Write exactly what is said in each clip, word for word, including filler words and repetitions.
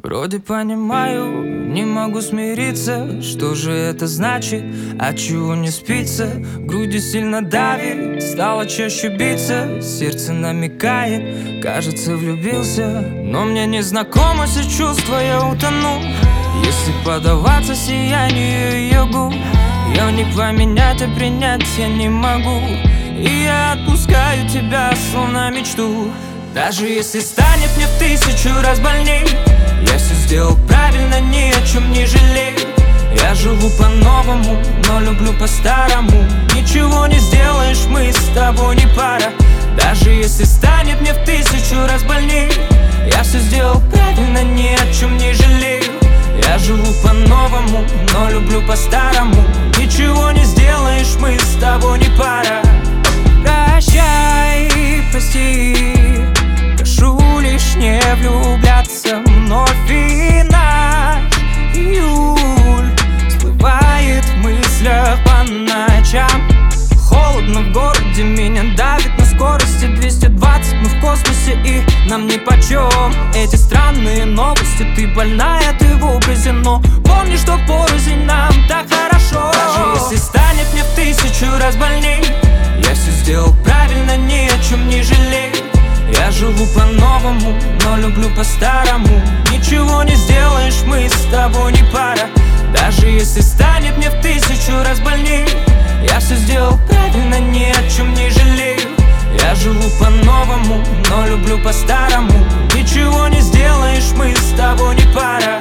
Вроде понимаю, не могу смириться. Что же это значит? От чего не спится? В груди сильно давит, стало чаще биться. Сердце намекает, кажется, влюбился. Но мне не знакомо все чувства, я утону. Если поддаваться сиянию ее губ, ее не поменять, а принять я не могу. И я отпускаю тебя, словно мечту. Даже если станет мне в тысячу раз больней, я все сделал правильно, ни о чем не жалею. Я живу по-новому, но люблю по-старому. Ничего не сделаешь, мы с тобой не пара. Даже если станет мне в тысячу раз больней, я все сделал правильно, ни о чем не жалею. Я живу по-новому, но люблю по-старому. Ничего не сделаешь, мы с тобой не пара. Прощай, прости, прошу лишь не влюбляться вновь. И наш июль всплывает в мыслях по ночам. Холодно в городе, меня давит на скорости двести двадцать. Мы в космосе и нам нипочем эти странные новости. Ты больная, ты в образе, но помни, что порознь нам так хорошо. Даже если станет мне в тысячу раз больней, я все сделал правильно, ни о чем не жалею. Я живу по-новому, но люблю по-старому. Ничего не сделаешь, мы с тобой не пара. Даже если станет мне в тысячу раз больней, я все сделал правильно, ни о чем не жалею. Я живу по-новому, но люблю по-старому. Ничего не сделаешь, мы с тобой не пара.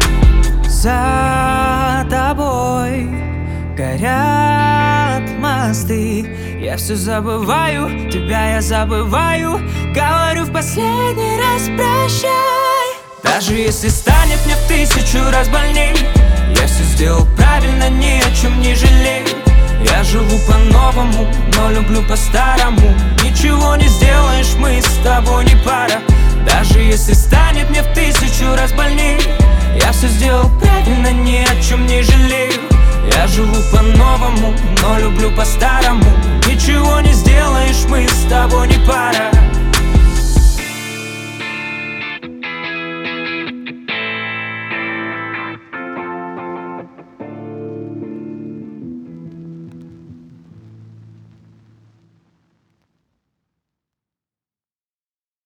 За тобой горят мосты. Я все забываю, тебя я забываю. Говорю в последний раз прощай. Даже если станет мне в тысячу раз больней, я все сделал правильно, ни о чем не жалею. Я живу по-новому, но люблю по-старому. Ничего не сделаешь, мы с тобой не пара. Даже если станет мне в тысячу раз больней, я все сделал правильно, ни о чем не жалею. Я живу по-новому, но люблю по-старому. Ничего не сделаешь, мы с тобой не пара.